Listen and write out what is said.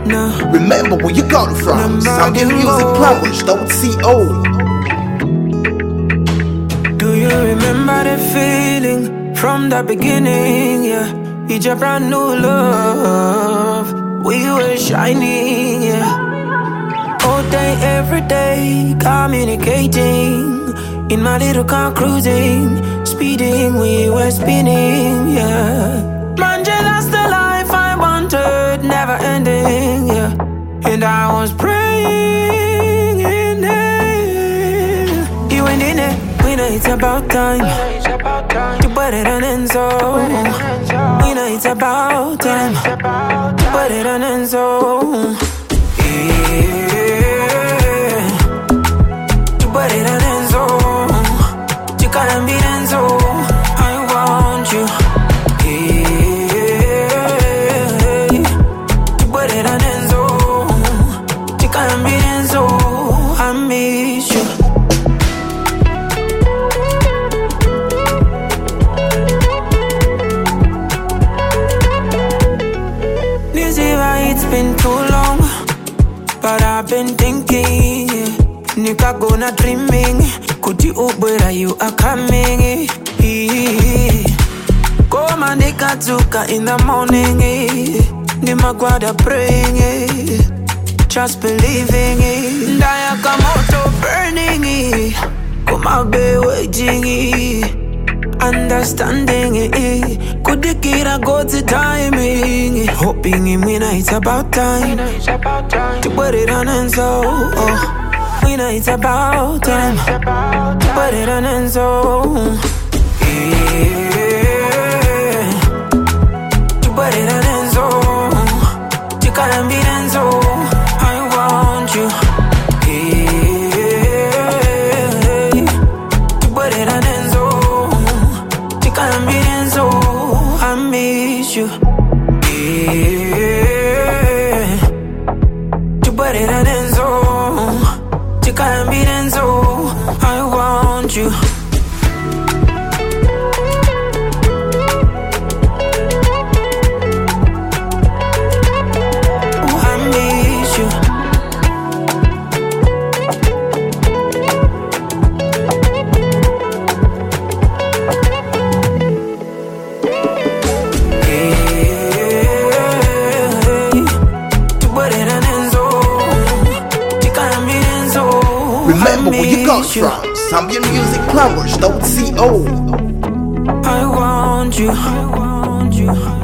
No. Remember where you got it from. Zambian Music Plumbers.co. Do you remember the feeling from the beginning? Yeah, it's a brand new love. We were shining, yeah. All day, every day, communicating. In my little car cruising, speeding, we were spinning, yeah. Mandela's the life I wanted, never ending, yeah. And I was praying in it. You went in it, we know it's about time. You put it on Enzo. We know it's about time. You put it on Enzo. Yeah. You put it on Enzo. You can't be Enzo. I want you. It's been too long, but I've been thinking, Nika gonna dreaming. Could you where you are coming? Come and Nika in the morning, Nimagwada praying, just believing it. Dayakamoto burning, come out be waiting, understanding it. Could the kid go to timing? Hoping in me, it's about time to put it on and so. We know it's about time to put it on and so. Yeah. To put it on and so. You can't be and so. I want you. Yeah. To put it on and so. You can't be and so. I miss you. Yeah. To put it on and so. You can't be and so. I want you. Remember where you got it from. Zambian Music Plumbers.co. I want you.